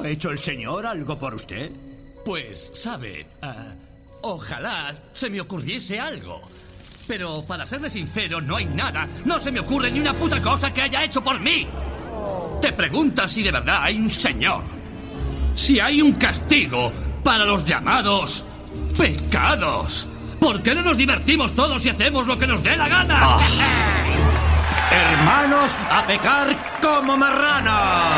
¿Ha hecho el señor algo por usted? Pues, sabe, ojalá se me ocurriese algo. Pero, para serle sincero, no hay nada. No se me ocurre ni una puta cosa que haya hecho por mí. Te preguntas si de verdad hay un señor. Si hay un castigo para los llamados pecados. ¿Por qué no nos divertimos todos y hacemos lo que nos dé la gana? ¡Hermanos, a pecar como marranos!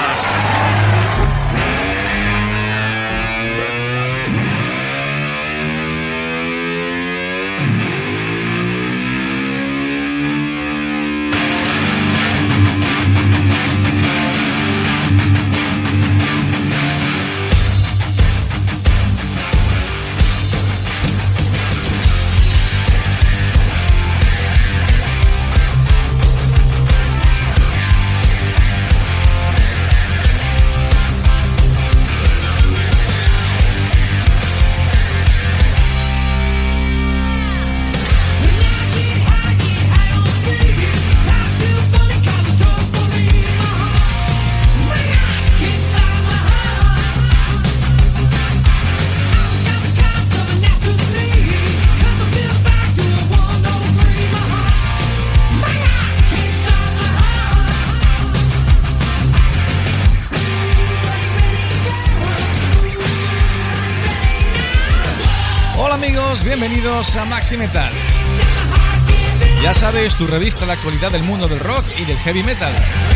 Bienvenidos a Maxi Metal. Ya sabes, tu revista de la actualidad del mundo del rock y del heavy metal.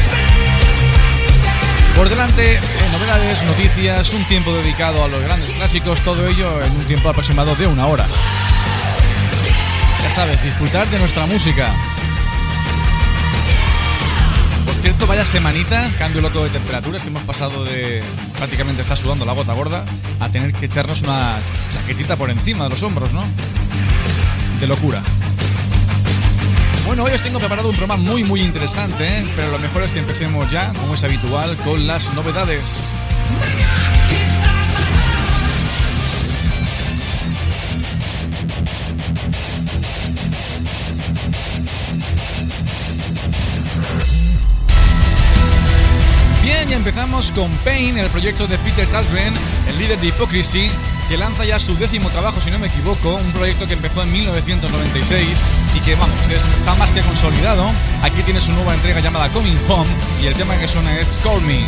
Por delante, novedades, noticias, un tiempo dedicado a los grandes clásicos, todo ello en un tiempo aproximado de 1 hora. Ya sabes, disfrutar de nuestra música. Por cierto, vaya semanita, cambio loco de temperaturas. Hemos pasado de prácticamente estar sudando la gota gorda a tener que echarnos una chaquetita por encima de los hombros, ¿no? De locura. Bueno, hoy os tengo preparado un programa muy interesante, pero lo mejor es que empecemos ya, como es habitual, con las novedades. Bien, y empezamos con Pain, el proyecto de Peter Tägtgren, el líder de Hypocrisy, que lanza ya su 10º trabajo, si no me equivoco, un proyecto que empezó en 1996 y que, vamos, está más que consolidado. Aquí tiene su nueva entrega llamada Coming Home y el tema que suena es Call Me.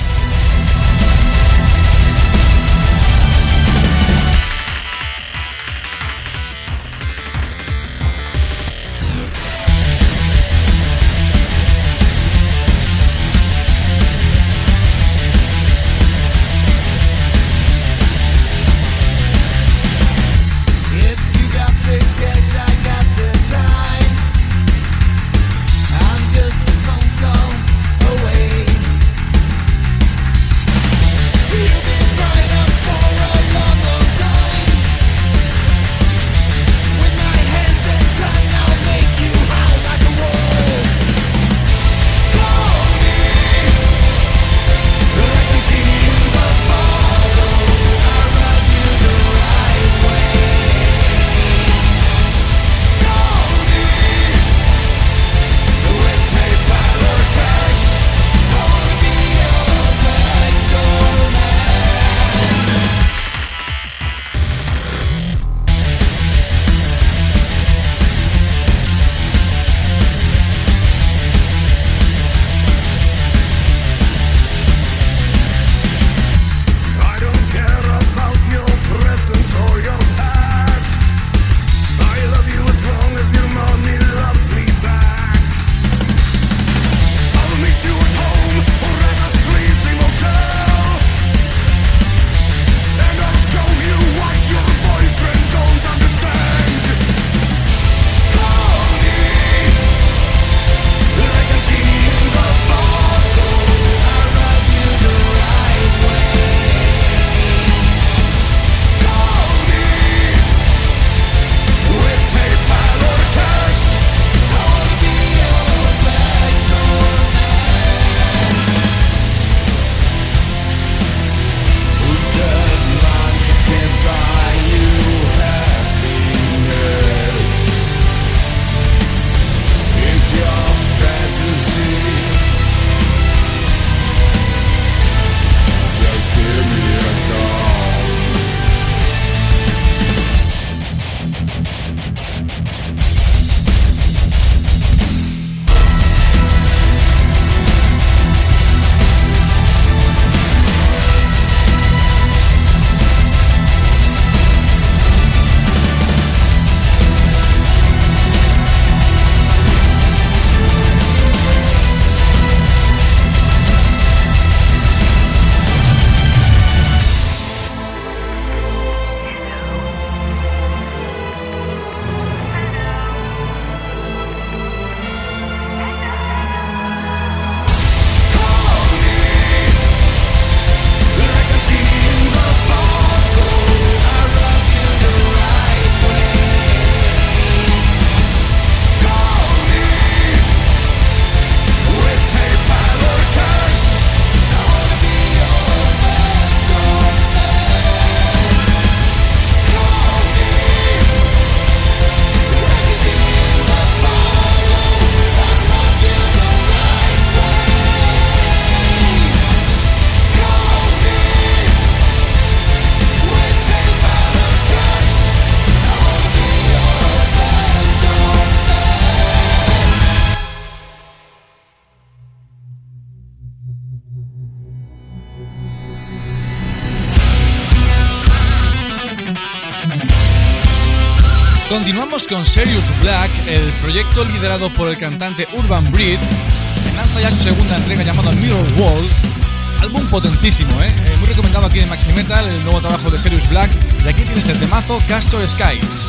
Continuamos con Serious Black, el proyecto liderado por el cantante Urban Breed, que lanza ya su segunda entrega llamada Mirror World. Álbum potentísimo, muy recomendado aquí en Maxi Metal, el nuevo trabajo de Serious Black. Y aquí tienes el temazo Castor Skies.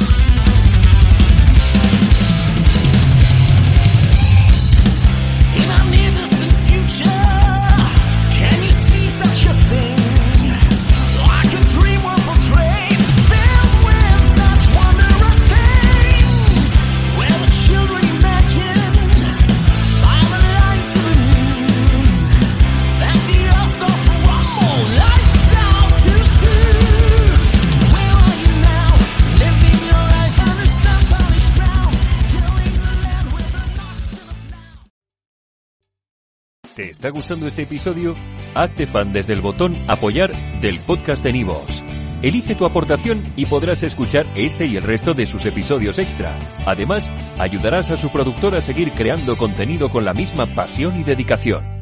¿Te está gustando este episodio? Hazte fan desde el botón Apoyar del podcast de Nivos. Elige tu aportación y podrás escuchar este y el resto de sus episodios extra. Además, ayudarás a su productor a seguir creando contenido con la misma pasión y dedicación.